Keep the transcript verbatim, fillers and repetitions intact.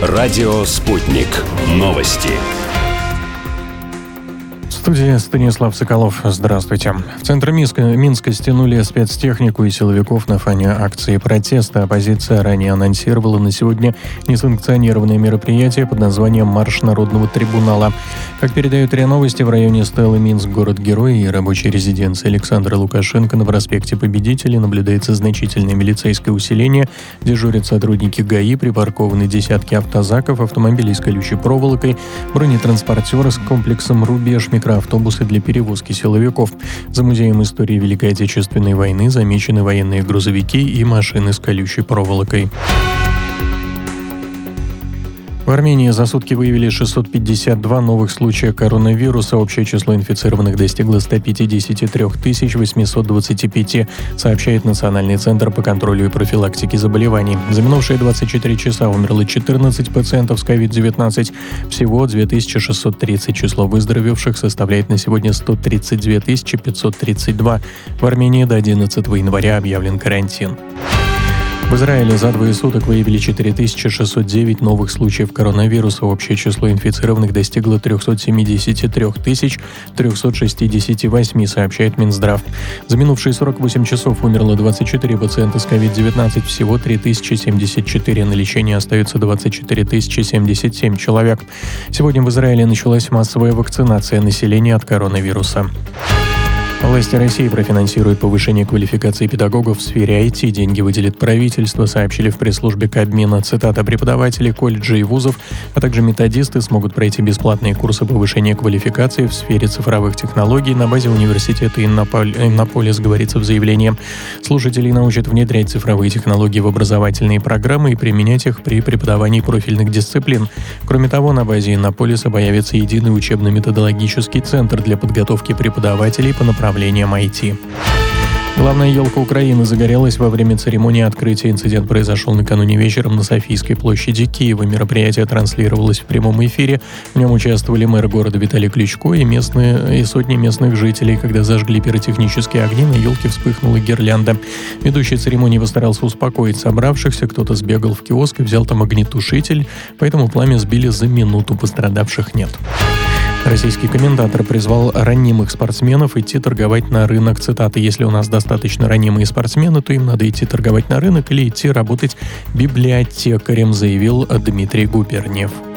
Радио «Спутник». Новости. В студии Станислав Соколов. Здравствуйте. В центр Минска, Минска стянули спецтехнику и силовиков на фоне акции протеста. Оппозиция ранее анонсировала на сегодня несанкционированное мероприятие под названием «Марш народного трибунала». Как передают РИА Новости, в районе стелы Минск, город-герой и рабочей резиденции Александра Лукашенко на проспекте Победителей наблюдается значительное милицейское усиление. Дежурят сотрудники ГАИ, припаркованы десятки автозаков, автомобилей с колючей проволокой, бронетранспортеры с комплексом «Рубеж», микроавтобусы для перевозки силовиков. За музеем истории Великой Отечественной войны замечены военные грузовики и машины с колючей проволокой. В Армении за сутки выявили шестьсот пятьдесят два новых случая коронавируса. Общее число инфицированных достигло сто пятьдесят три тысячи восемьсот двадцать пять, сообщает Национальный центр по контролю и профилактике заболеваний. За минувшие двадцать четыре часа умерло четырнадцать пациентов с ковид девятнадцать. Всего две тысячи шестьсот тридцать. Число выздоровевших составляет на сегодня сто тридцать две тысячи пятьсот тридцать два. В Армении до одиннадцатого января объявлен карантин. В Израиле за двое суток выявили четыре тысячи шестьсот девять новых случаев коронавируса. Общее число инфицированных достигло триста семьдесят три тысячи триста шестьдесят восемь, сообщает Минздрав. За минувшие сорок восемь часов умерло двадцать четыре пациента с ковид девятнадцать, всего три тысячи семьдесят четыре. На лечении остается двадцать четыре тысячи семьдесят семь человек. Сегодня в Израиле началась массовая вакцинация населения от коронавируса. Власти России профинансируют повышение квалификации педагогов в сфере ай ти. Деньги выделит правительство, сообщили в пресс-службе Кабмина. Цитата: «Преподаватели колледжей и вузов, а также методисты смогут пройти бесплатные курсы повышения квалификации в сфере цифровых технологий на базе университета Иннополис», говорится в заявлении. Слушателей научат внедрять цифровые технологии в образовательные программы и применять их при преподавании профильных дисциплин. Кроме того, на базе Иннополиса появится единый учебно-методологический центр для подготовки преподавателей по направлениям ай ти. Главная елка Украины загорелась во время церемонии открытия. Инцидент произошел накануне вечером на Софийской площади Киева. Мероприятие транслировалось в прямом эфире. В нем участвовали мэр города Виталий Кличко и, местные, и сотни местных жителей. Когда зажгли пиротехнические огни, на елке вспыхнула гирлянда. Ведущий церемонии постарался успокоить собравшихся. Кто-то сбегал в киоск и взял там огнетушитель, поэтому пламя сбили за минуту. Пострадавших нет. Российский комментатор призвал ранимых спортсменов идти торговать на рынок. Цитата: «Если у нас достаточно ранимые спортсмены, то им надо идти торговать на рынок или идти работать библиотекарем», заявил Дмитрий Губерниев.